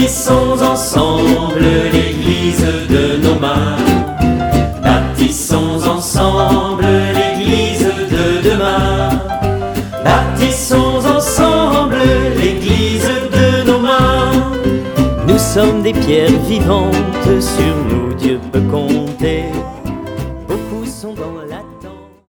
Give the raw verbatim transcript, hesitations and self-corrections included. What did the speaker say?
Bâtissons ensemble l'église de nos mains. Bâtissons ensemble l'église de demain. Bâtissons ensemble l'église de nos mains. Nous sommes des pierres vivantes, sur nous Dieu peut compter.